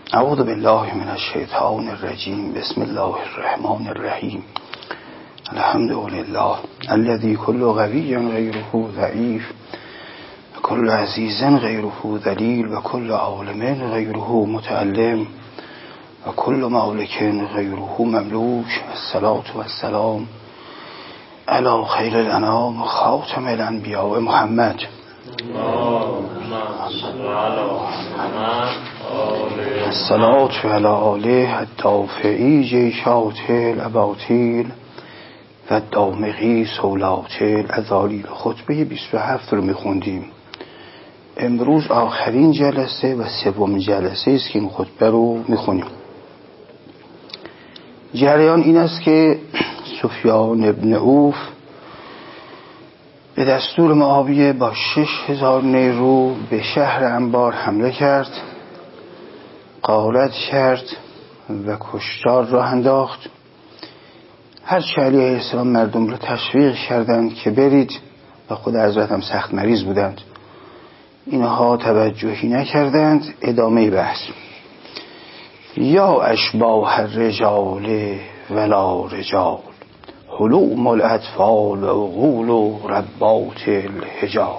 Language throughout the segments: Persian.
اعوذ بالله من الشیطان الرجیم. بسم الله الرحمن الرحیم. الحمد لله الذي كل قوي غيره ضعيف وكل عزيز غيره ذليل وكل عالم غيره متعلم وكل مالك غيره مملوك. الصلاة والسلام على خير الأنام خاتم الأنبياء محمد. الصلاة على آله الدافعی جیشات الاباطیل و الدامغی سولات الازالیل. خطبه 27 رو میخوندیم. امروز آخرین جلسه و سومین جلسه است که این خطبه رو میخونیم. جریان این است که سفیان ابن عوف به دستور معاویه با 6000 نیرو به شهر انبار حمله کرد، غارت کرد و کشتار را انداخت. هرچه علیه السلام مردم را تشویق کردند که برید و خود حضرت هم سخت مریض بودند، اینها توجهی نکردند. ادامه بحث. یا اشباح الرجال ولا رجال حلوم الاطفال و عقول و ربات الحجال.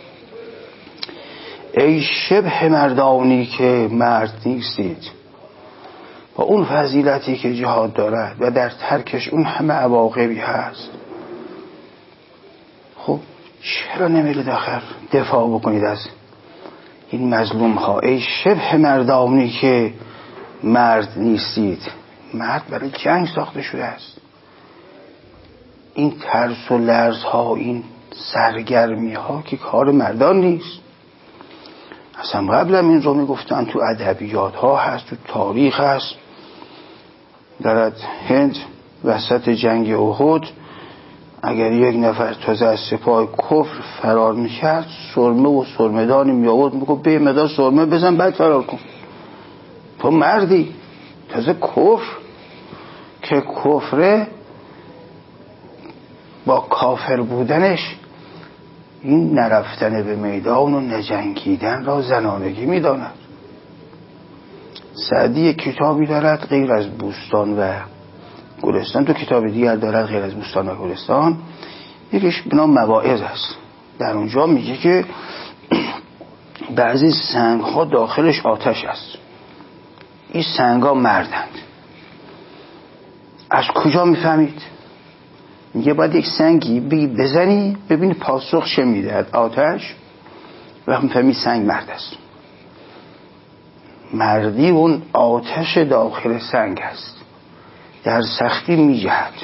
ای شبه مردانی که مرد نیستید، با اون فضیلتی که جهاد دارد و در ترکش اون همه عواقبی هست، خب چرا نمیرید آخر دفاع بکنید از این مظلوم ها؟ ای شبه مردانی که مرد نیستید. مرد برای جنگ ساخته شده است. این ترس و لرز ها، این سرگرمی ها که کار مردان نیست. اصلا قبل این رو میگفتن، تو ادبیات ها هست، تو تاریخ هست. در هند وسط جنگ احد اگر یک نفر تازه از سپاه کفر فرار میکرد، سرمه و سرمدانی میآورد، میگفت به مدار سرمه بزن بعد فرار کن. تو مردی. تازه کفر که کفره با کافر بودنش این نرفتن به میدان و نجنگیدن را زنانگی میداند. سعدی کتابی دارد غیر از بوستان و گلستان، تو کتاب دیگر دارد غیر از بوستان و گلستان، یکیش به نام مواعظ است. در اونجا میگه که بعضی سنگ ها داخلش آتش است. این سنگ ها مردند. از کجا میفهمید؟ میگه باید یک سنگی بزنی ببینی پاسخ چه میده. آتش. وقتی میفهمی سنگ مرد است. مردی اون آتش داخل سنگ است، در سختی میجهد.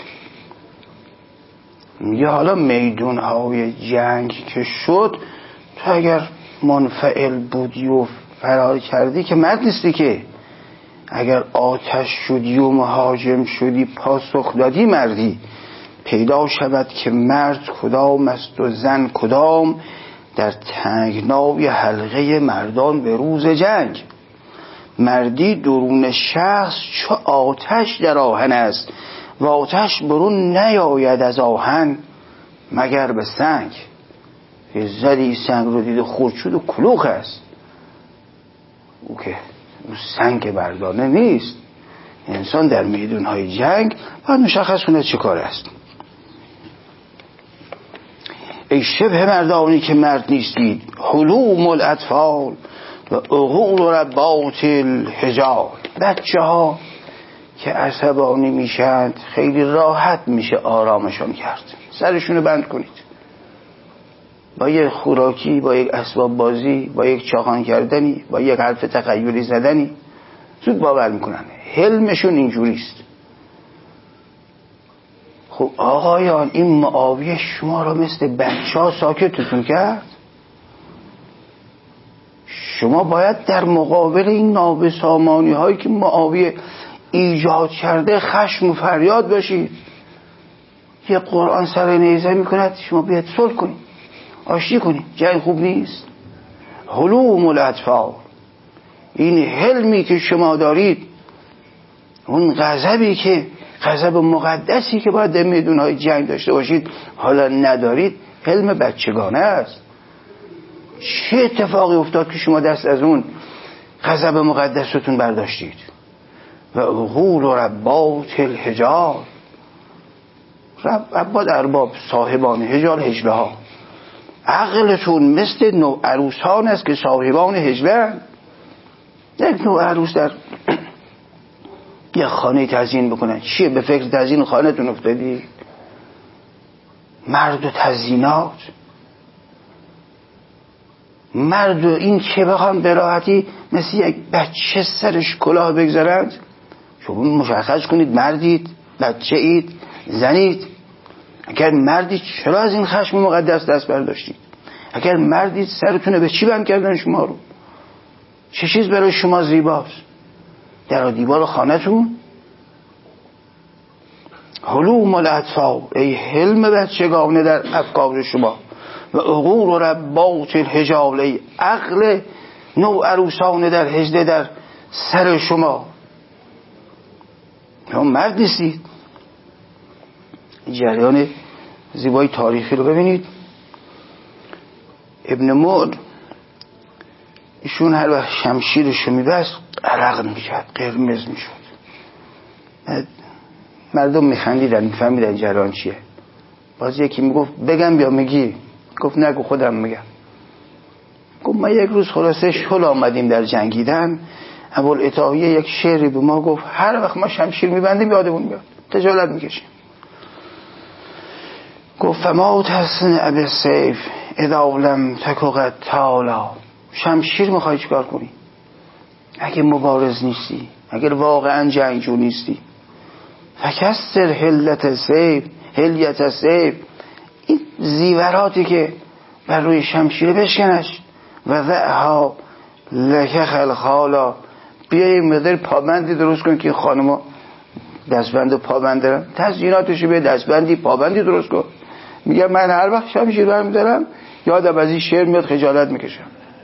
میگه حالا میدونهای جنگ که شد، تو اگر منفعل بودی و فرار کردی که مرد نیستی که. اگر آتش شدی و مهاجم شدی پاسخ دادی مردی. پیدا شود که مرد کدام است و زن کدام، در تنگنای حلقه مردان به روز جنگ. مردی درون شخص چو آتش در آهن است، و آتش برون نیاید از آهن مگر به سنگ. زدی سنگ رو دید خورد شد و کلوخ است. او که او سنگ مردانه نیست. انسان در میدونهای جنگ باید مشخص کنه چه کار است. ای شبه مردانی که مرد نیستید، حلوم الاطفال و عقول و ربات الحجال. بچه ها که عصبانی میشند خیلی راحت میشه آرامشون کرد. سرشونو بند کنید، با یک خوراکی، با یک اسباب بازی، با یک چاخان کردنی، با یک حرف تخیلی زدنی زود باور میکنن. حلمشون اینجوریست. خب آقایان، این معاویه شما را مثل بچه ها ساکتتون کرد. شما باید در مقابل این نابسامانی هایی که معاویه ایجاد کرده خشم و فریاد باشید. یه قرآن سر نیزه میکند، شما باید صلح کنید، آشتی کنید. جنگ خوب نیست. حلوم الاطفال، این حلمی که شما دارید، اون غضبی که غضب مقدسی که باید در میدونهای جنگ داشته باشید حالا ندارید، حلم بچگانه است. چه اتفاقی افتاد که شما دست از اون غضب مقدستون برداشتید. و عقول و ربات الحجال، عباد ارباب صاحبان حجال، هجله ها، عقلتون مثل نوع عروسان است که صاحبان هجله. یک نوع عروس در یک خانه تزیین بکنن، چیه به فکر تزیین خانه تون افتادی؟ مرد و تزیینات، مرد و این که بخوام به راحتی مثل یک بچه سرش کلاه بگذارند. شما مشخص کنید مردید، بچه اید، زنید. اگر مردید چرا از این خشم مقدس دست برداشتید؟ اگر مردید سرتونه به چی بند کردن شما رو؟ چه چیز برای شما زیباست؟ در دیوار خانه‌تون حلوم الاطفال، ای حلم بچگانه در افکار شما. و عقول و ربات الحجال، ای عقل نوع عروسانه در هجله در سر شما. شما مرد نیستید. جریان زیبای تاریخی رو ببینید. ابن مور ایشون هر وقت شمشیرشو میبست عرق میکرد، قرمز میشد. مردم میخندیدن، میفهمیدن جریان چیه. باز یکی میگفت بگم یا میگی؟ گفت نگو خودم میگم. گفت ما یک روز خلاصه شل آمدیم در جنگیدن، ابوالعتاهیه یک شعری به ما گفت هر وقت ما شمشیر میبندیم یادمون میاد، خجالت میکشیم. گفت فما تحسن ابی السیف اذا لم تک قتالا. شمشیر میخوای چیکار کنی اگه مبارز نیستی، اگر واقعا جنگجو نیستی؟ فکسر حلیت سیف، این زیوراتی که بر روی شمشیر بشکنش. و ذعها لک خلخالا، بیایی مقدار پابندی درست کن که خانما دستبند و پابند دارن، تزییناتشو به دستبندی پابندی درست کن. میگه من هر وقت شمشیر برمی دارم یادم از این شعر میاد، خجالت میکشم.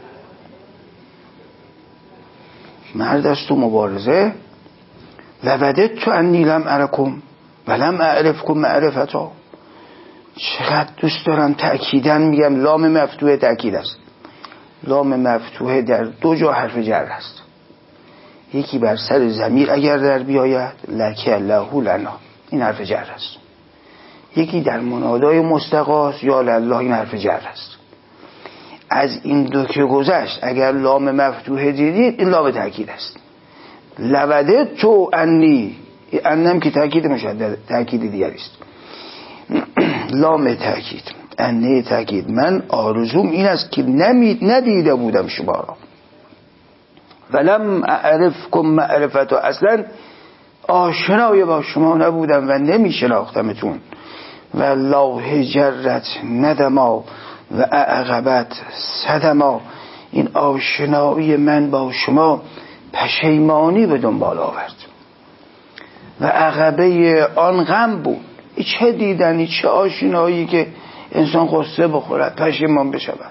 مرد است تو مبارزه. لوددت انی لم ارکم ولم اعرفکم معرفتا. چقدر دوست دارم تأکیدن میگم، لام مفتوحه تأکید است. لام مفتوحه در دو جا حرف جر است. یکی بر سر ضمیر اگر در بیاید لک الله لنا، این حرف جر است. یکی در منادای مستقاس یا لله، این حرف جر است. از این دو که گذشت اگر لام مفتوحه دیدید این لام تأکید است. لوددت انی، انم که تأکید مشدد، تأکید دیگری است. لام تأکید، انی تأکید. من آرزوم این است که ندیده بودم شما را. ولم اعرفکم معرفتا، اصلا آشنای با شما نبودم و نمی شناختمتون. و الله جرت ندما و اعقبت صدما، این آشنایی من با شما پشیمانی به دنبال آورد و عقبه آن غم بود. چه دیدنی، چه آشنایی که انسان قصه بخورد پشیمان بشود.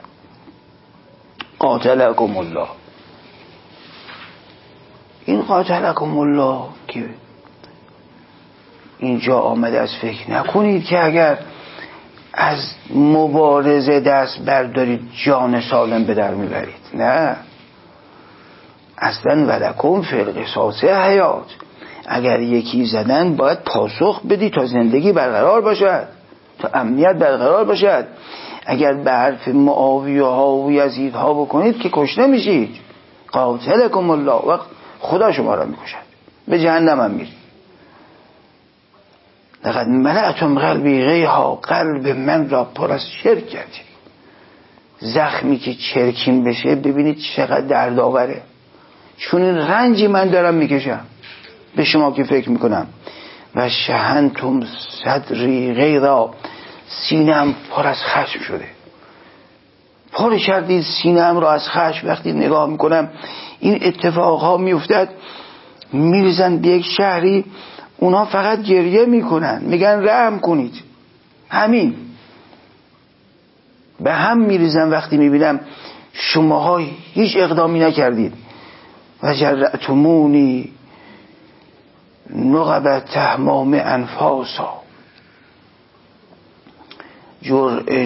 قاتلکم الله، این قاتلکم الله که اینجا آمده از فکر نکنید که اگر از مبارزه دست بردارید جان سالم به در میبرید. نه، اصلا ولکم فی القصاص حیات. اگر یکی زدن باید پاسخ بدی تا زندگی برقرار باشد، تا امنیت برقرار باشد. اگر به حرف معاویه ها و یزید ها بکنید که کشته میشید. قاتلکم الله، و خدا شما را میکشد، به جهنم هم میرید. لقد ملأتم قلبی غیها، قلب من را پر از شرک کردید. زخمی که چرکین بشه ببینید چقدر دردآوره. چون این رنجی من دارم میکشم به شما که فکر میکنم. و شهنتم صدری غیرا، سینه‌ام پر از خشم شده. پر کردید سینه‌ام را از خشم. وقتی نگاه میکنم این اتفاقها میافتد، میریزن به یک شهری، اونا فقط گریه میکنن، میگن رحم کنید. همین به هم میریزن وقتی میبینم شماها هیچ اقدامی نکردید. و جرأتمونی نقبت تهمام انفاسا،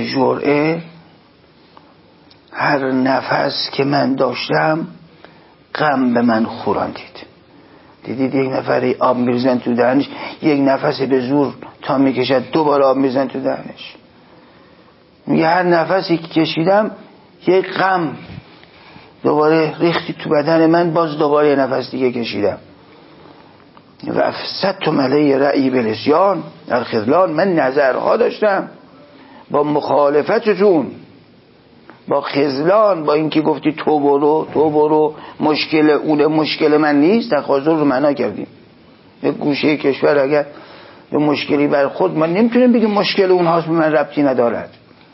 جرعه هر نفس که من داشتم غم به من خوراندید. دیدید یک نفر آب میریزن تو دهنش، یک نفس به زور تا میکشد دوباره آب میریزن تو دهنش. میگه هر نفسی که کشیدم یک غم دوباره ریختی تو بدن من، باز دوباره نفس دیگه کشیدم. و افسدتم علی رأی بالعصیان الخذلان، من نظرها داشتم با مخالفتتون، با خذلان، با اینکه گفتی تو برو مشکل اون مشکل من نیست، تخاذل رو معنا کردیم. یک گوشه کشور اگر به مشکلی بر خود، من نمیتونیم بگیم مشکل اونهاست، به من ربطی ندارد.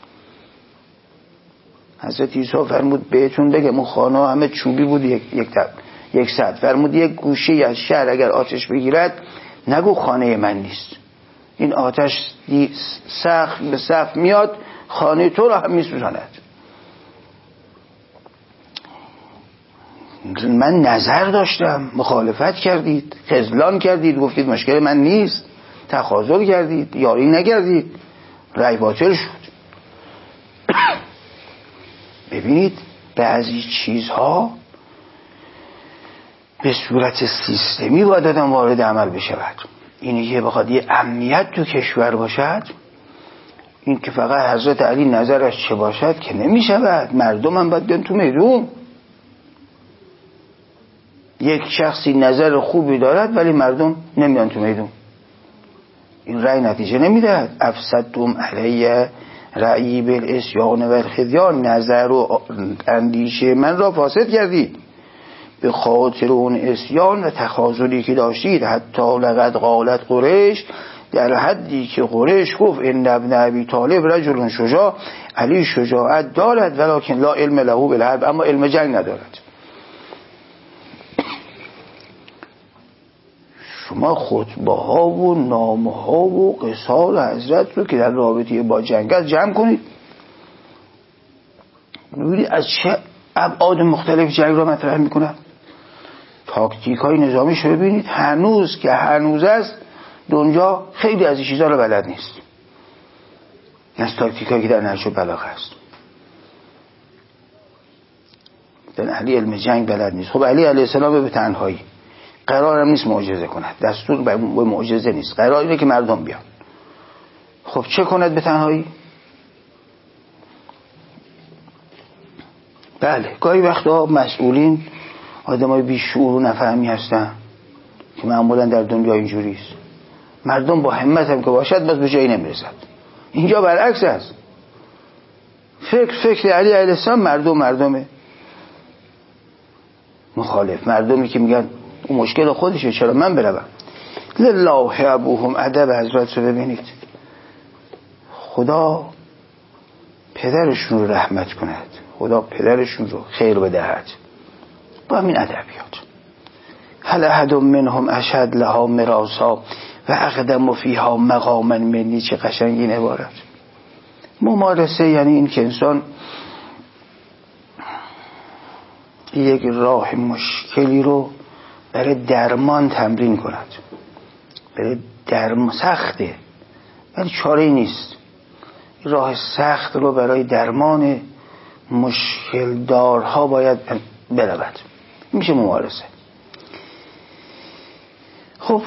حضرت عیسی فرمود بهتون بگم اون خانه همه چوبی بود، یک سد. فرمود یک گوشه از شهر اگر آتش بگیرد نگو خانه من نیست، این آتش سقف به سقف میاد، خانه تو را هم میسوزاند. من نظر داشتم، مخالفت کردید، خذلان کردید، گفتید مشکل من نیست، تخاذل کردید، یاری نکردید، رأی باطل شد. ببینید بعضی چیزها به صورت سیستمی باید آدم وارد عمل بشود. اینی که بخواد یه امنیت تو کشور باشد، این که فقط حضرت علی نظرش چه باشد که نمیشود. مردم هم باید بیان تو میدون. یک شخصی نظر خوبی دارد ولی مردم نمیان تو میدون، این رأی نتیجه نمیدهد. افسدتم علی رأی بالعصیان و الخذلان، نظر و اندیشه من را فاسد کردید به خاطر اون عصیان و تخاذلی که داشتید. حتی لقد قالت قریش، در حدی که قریش گفت ان ابن ابی طالب رجل شجاع، علی شجاعت دارد ولکن لا علم له بالحرب، اما علم جنگ ندارد. شما خطبه ها و نامه ها و قصال حضرت رو که در رابطه با جنگ است جمع کنید، ببینید از چه ابعاد مختلف جنگ را مطرح میکنن. تاکتیک های نظامیش رو ببینید، هنوز که هنوز است دنیا خیلی از این چیزا رو بلد نیست، از تاکتیک هایی که در نهج البلاغه است. در علی علم جنگ بلد نیست. خب علی علیه السلام به تنهایی قرارم نیست معجزه کند، دستور به معجزه نیست، قرار اینه که مردم بیان. خب چه کند به تنهایی؟ بله گاهی وقتا مسئولین آدمای بیشعور و نفهمی هستن که معمولا در دنیا اینجوری است. مردم با همت هم که باشد باز به جایی نمیرسد. اینجا برعکس است. فکر علی علیه السلام مردمه مخالف، مردمی که میگن اون مشکل خودشه، چرا من بروم. لله ابوهم، ادب حضرت رو ببینید. خدا پدرشون رو رحمت کند، خدا پدرشون رو خیر بدهد با همین ادبیات. هل احد منهم اشد لها مراسا و اقدم فیها مقاما منی. چه قشنگ این عبارت. ممارسه یعنی این که انسان یک راه مشکلی رو برای درمان تمرین کند. برای درمان سخته ولی چاره نیست، راه سخت رو برای درمان مشکل دارها باید برود. میشه ممارسه. خب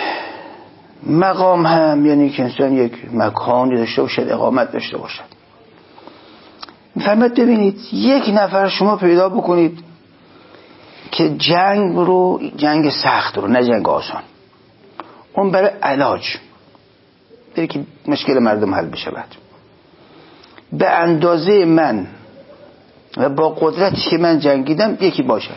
مقام هم یعنی که انسان یک مکانی داشته باشد، اقامت داشته باشد. میفرماید ببینید یک نفر شما پیدا بکنید که جنگ سخت رو، نه جنگ آسان، اون برای علاج، برای که مشکل مردم حل بشود، به اندازه من و با قدرتی که من جنگیدم یکی باشد.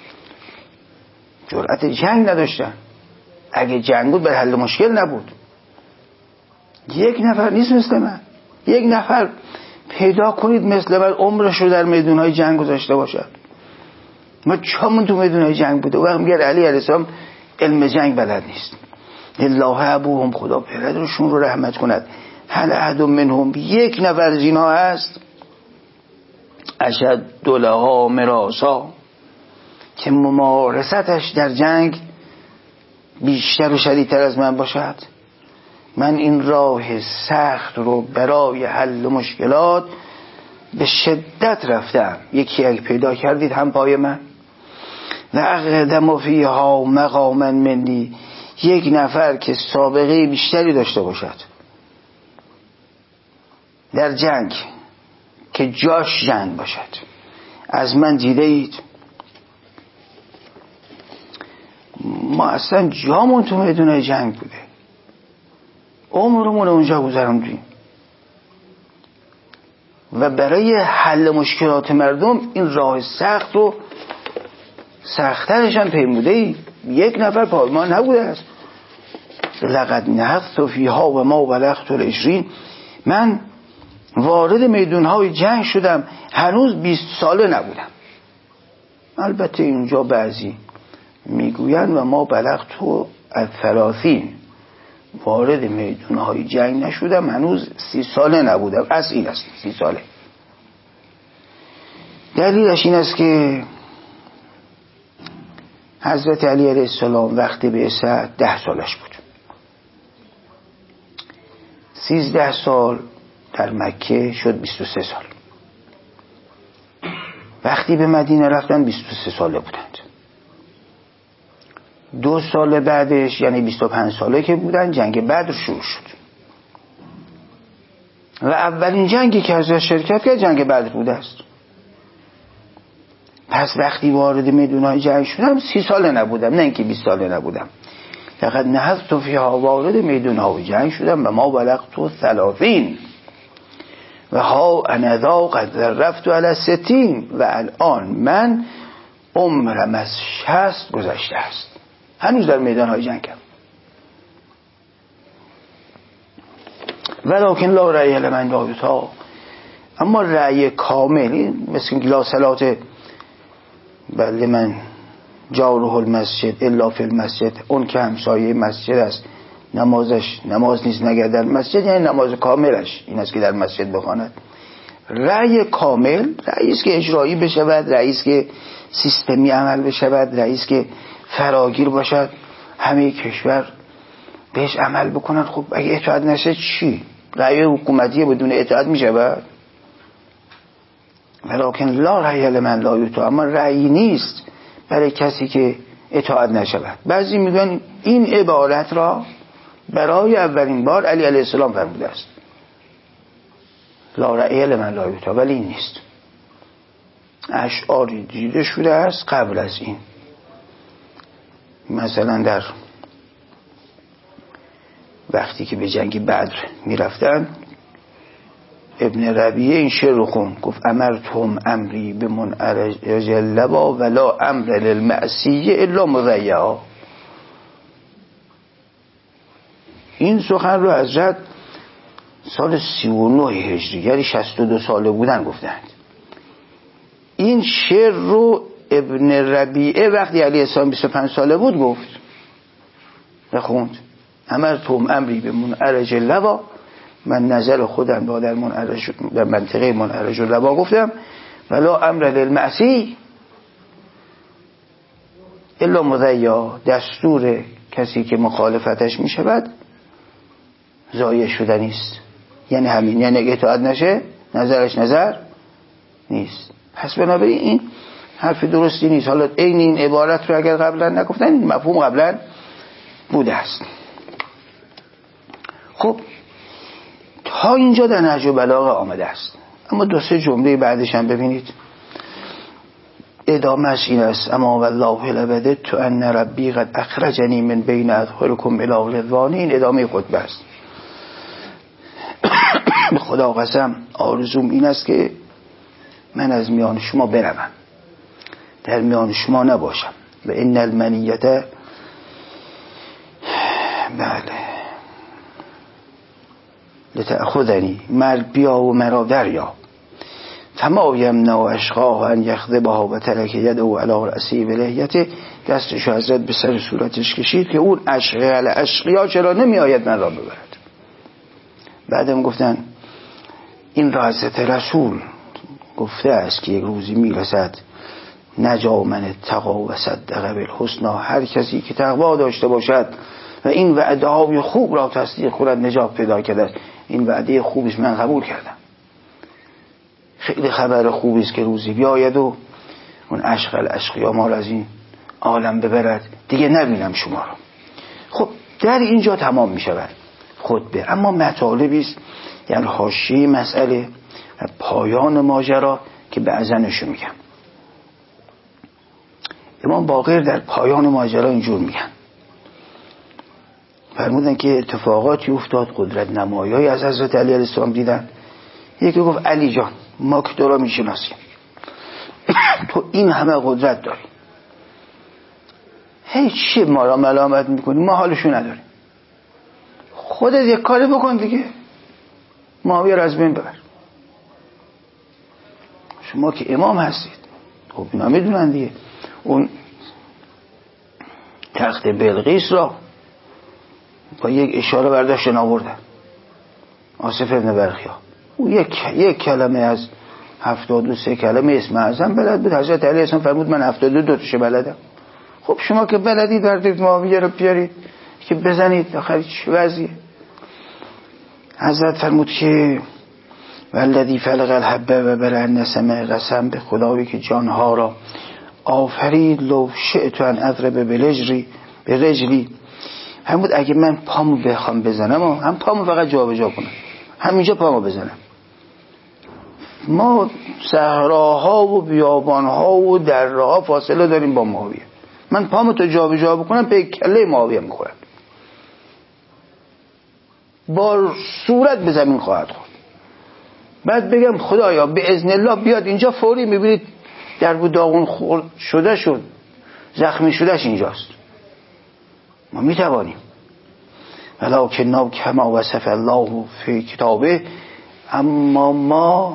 جرأت جنگ نداشتن. اگه جنگ بود برای حل مشکل نبود. یک نفر نیست مثل من. یک نفر پیدا کنید مثل من عمرش رو در میدونهای جنگ گذاشته باشد. ما چامون تو میدونهای جنگ بوده. وقت میگه علی علیه السلام علم جنگ بلد نیست. الله ابوهم، خدا پدرشون رو رحمت کند. هل احد منهم، یک نفر از اینا هست اشد لها مراسا، که ممارستش در جنگ بیشتر و شدیدتر از من باشد. من این راه سخت رو برای حل مشکلات به شدت رفتم. یکی اگه پیدا کردید هم پای من و اقدم فیها مقاما منی، یک نفر که سابقه بیشتری داشته باشد در جنگ، که جاش جنگ باشد، از من دیده اید؟ ما اصلا جامون تو میدون جنگ بوده، عمرمون اونجا گذروندیم و برای حل مشکلات مردم این راه سخت و سخت‌ترش هم پیموده ای. یک نفر پایمان نبوده است. لقد نهضت فیها و ما بلغت العشرین، من وارد میدونهای جنگ شدم هنوز 20 ساله نبودم. البته اینجا بعضی میگوین و ما بلغت الثلاثین، وارد میدونهای جنگ نشدم هنوز 30 ساله نبودم. از این است 30 ساله. دلیلش این است که حضرت علی علیه السلام وقتی بعثت 10 سالش بود. 13 سال در مکه شد 23 سال. وقتی به مدینه رفتن 23 ساله بودند. 2 سال بعدش یعنی 25 ساله که بودن جنگ بدر شروع شد و اولین جنگی که از شرکت کرد جنگ بدر بوده است. پس وقتی وارد میدونهای جنگ شدم 30 ساله نبودم، نه اینکه 20 ساله نبودم. فقط نهضت فیها، وارد میدونهای جنگ شدم و ما بلغت 30 و ها انا ذا قد رفت علی 60 و الان من عمرم از 60 گذشته است، هنوز در میدانهای جنگم. ولکن لا رأی لمن لا یطاع، اما رأی کامل مثل لا صلات بله من جاره المسجد الا فی المسجد، اون که همسایه مسجد است نماز نیست مگر در مسجد، یعنی نماز کاملش این است که در مسجد بخواند. رأی کامل رأی است که اجرایی بشود، رأی است که سیستمی عمل بشود، رأی است که فراگیر باشد، همه کشور بهش عمل بکنن. خب اگه اطاعت نشه چی؟ رأی حکومتی بدون اطاعت میشود؟ ولکن لا رأی لمن لا یطاع، اما رأی نیست برای کسی که اطاعت نشود. بعضی میگن این عبارت را برای اولین بار علی علیه السلام فرموده است، لا رأی لمن لا یطاع، ولی این نیست. اشعاری دیده شده است قبل از این. مثلا در وقتی که به جنگ بدر میرفتن ابن ربیعه این شعر رو خون، گفت امرتهم امری به منعرج لبا ولا امر للمعصیه الا مضیعا. این سخن رو حضرت سال 39 هجری یعنی 62 ساله بودن گفتند. این شعر رو ابن ربیعه وقتی علیه السلام 25 ساله بود گفت و خوند امرتهم امری به منعرج لبا، من نظر خودم را در منطقه منعرج لبا گفتم، ولا امر للمعصی الا مضیع، دستور کسی که مخالفتش می شود ضایع شدنی است. یعنی همین، یعنی اطاعت نشه نظرش نظر نیست. پس بنابراین این حرف درستی نیست. حالا این عبارت رو اگر قبلا نگفتن این مفهوم قبلا بوده است. خب تا اینجا در نهج البلاغه آمده است، اما 2-3 جمله بعدش هم ببینید. ادامهش این است اما والله لوددت ان ربی قد اخرجنی من بین اظهرکم الی رضوان. این ادامه خطبه است. به خدا قسم آرزوم این است که من از میان شما بروم، در میان شما نباشم. و ان المنیت بله لتأخذنی، مرگ بیا و مرا دریا. فما یمنع اشقاه ان یخذبها و ترک یده علی رأسی بلحیته. دستشو حضرت به سر صورتش کشید که اون اشقیا چرا نمی آید من را ببرد. بعدم گفتن این را حضرت رسول گفته است که یک روزی میرسد نجا من اتقا و صدق بالحسنا، هر کسی که تقوا داشته باشد و این وعده های خوب را تصدیق کند نجات پیدا کرده. این وعده خوبیست، من قبول کردم. خیلی خبر خوبیست که روزی بیاید و اون اشقیا ما را از این عالم ببرد دیگه نبینم شما رو. خب در اینجا تمام می شود خطبه. اما مطالبی است یعنی حاشیه مسئله و پایان ماجرا که بعضنشو میگم. امام باقر در پایان ماجرا اینجور میگن، فرمودن که اتفاقاتی افتاد، قدرت نمایایی از حضرت علی علیه السلام دیدن. یکی گفت علی جان ما که تو را میشناسیم، تو این همه قدرت داری، چی ما را ملامت میکنی؟ ما حالشو نداریم، خودت یک کاری بکن دیگه، معاویه را از بین ببر. شما که امام هستید. خب اینا میدونن دیگه. اون تخت بلقیس را با یک اشاره برداشتن آوردن، آصف ابن برخیا. او یک کلمه از 73 کلمه اسم اعظم بلد بود. حضرت علی السلام فرمود من 72 تاشو بلدم. خب شما که بلدید بردید معاویه رو بیارید که بزنید، آخر چه وضعیه؟ حضرت فرمود که والذی فلق الحبه و برأ النسمه، قسم به خدایی که جانها را آفرید، لو شئت ان اضرب برجلی، فرمود اگه من پامو بخوام بزنم هم پامو فقط جابجا کنم، همینجا پامو بزنم. ما صحراها و بیابانها و دره‌ها فاصله داریم با معاویه، من پامو تو جابجا بکنم به کله معاویه میخورم، با صورت به زمین خواهد خورد. بعد بگم خدایا به اذن الله بیاد اینجا، فوری میبینید در بود داغون خورد شد زخمی شدهش اینجاست. ما میتوانیم، ولکن کما وصف الله فی کتابه، اما ما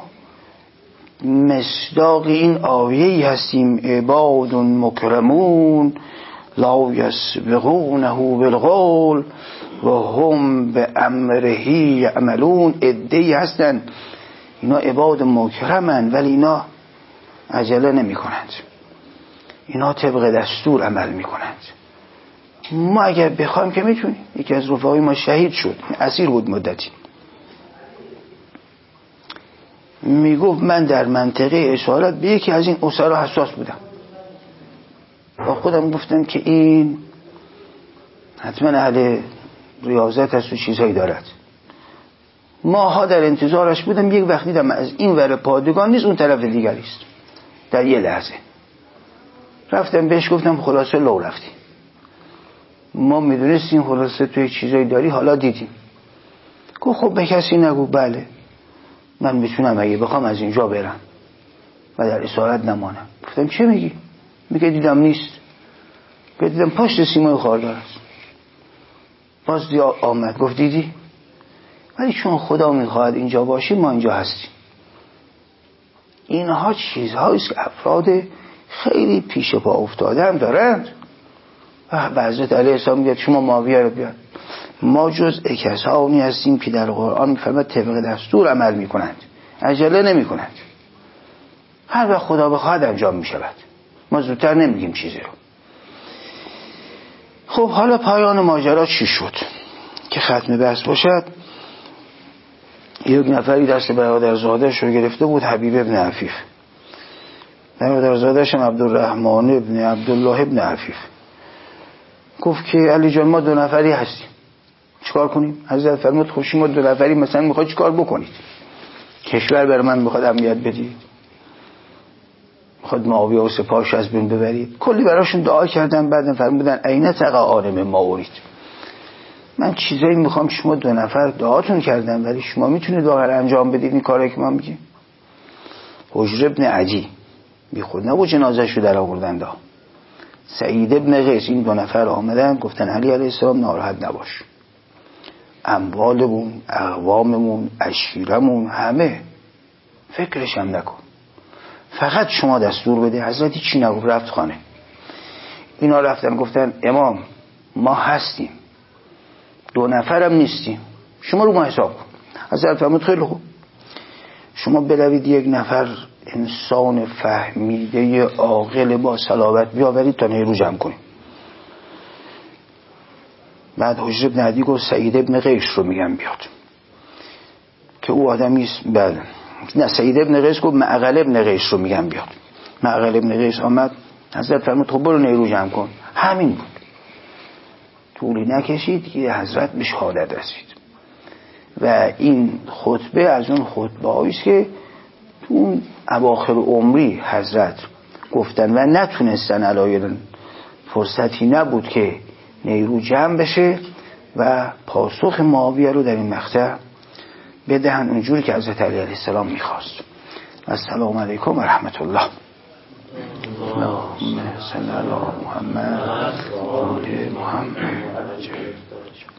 مصداق این آیه‌ای هستیم عباد مکرمون لا یسبقونه بالقول و هم به امره یعملون. عده‌ای هستن اینا عباد مکرمن ولی اینا عجله نمی کنند، اینا طبق دستور عمل می کنند. ما اگر بخوایم که میتونیم. یکی از رفقای ما شهید شد، اسیر بود مدتی، میگفت من در منطقه اشارت به یکی از این اسرا حساس بودم، با خودم گفتم که این حتما اهل ریاضت هست و چیزهایی دارد. ماها در انتظارش بودم، یک وقت دیدم از این ور پادگان نیست اون طرف دیگری است. در یه لحظه رفتم بهش گفتم خلاصه لو رفتی، ما میدونستیم خلاصه توی چیزایی داری، حالا دیدیم. گفت خب به کسی نگو. بله من میتونم اگه بخوام از اینجا برم و در اسارت نمانم. گفتم چه میگی؟ میگه دیدم نیست، که دیدم پشت سیمای خاردار است. باز دیا آمد گفت دیدی؟ ولی چون خدا میخواهد اینجا باشی ما اینجا هستیم. اینها چیزهاییست که افراد خیلی پیش پا افتاده هم دارند. و به حضرت علیه السلام میگه شما معاویه رو بیار. ما جز کسانی هستیم که در قرآن میفرماید طبق دستور عمل میکنند، عجله نمیکنند. هر وقت خدا بخواهد انجام میشود، ما زودتر نمیگیم چیزی رو. خب حالا پایان ماجرا چی شد که ختم بحث باشد؟ یک نفری دست برادرزاده‌اش رو گرفته بود، حبیب ابن عفیف. برادرزاده‌اش هم عبدالرحمن ابن عبدالله ابن عفیف. گفت که علی جان ما 2 نفری هستیم، چیکار کنیم؟ حضرت فرمود خب شما 2 نفری مثلا میخواید چیکار بکنید؟ کشور بر من میخواد امنیت بدید، میخواد معاویه و سپاهش از بین ببرید. کلی براشون دعا کردن. بعدم فرمودن عین تقع عالم ما اورید. من چیزایی میخوام، شما 2 نفر دعاتون کردن ولی شما میتونید واقعا انجام بدید این کاری که ما میگیم. حجر ابن عدی بی خود نبود جنازه‌شو در آوردن دا. سعید ابن قیس، این 2 نفر آمدن گفتن علی علیه السلام ناراحت نباش، اموالمون، اقواممون، عشیرمون همه فکرش هم نکن، فقط شما دستور بده. حضرتی چی نگفت، رفت خانه. اینا رفتن گفتن امام ما هستیم، 2 نفرم نیستیم، شما رو ما حساب کن. حضرت فرمود خیلی خوب، شما بروید 1 نفر انسان فهمیده عاقل با صلابت بیاورید تا نیرو جمع کنیم. بعد حجر ابن عدی گفت سعید ابن قیس رو میگم بیاد که او آدمیست. نه سعید ابن قیس گفت معقل ابن قیس رو میگم بیاد. معقل ابن قیس آمد، حضرت فرمود تو برو نیرو جمع کن. همین بود. طولی نکشید که حضرت به شهادت رسید. و این خطبه از اون خطبه هاییست که تو اون اواخر عمری حضرت گفتن و نتونستن علایالدین، فرصتی نبود که نیرو جمع بشه و پاسخ معاویه رو در این مقطع بدهن اونجوری که حضرت علی علیه السلام میخواست. السلام علیکم و رحمت الله. اللهم صل علی محمد و آل محمد.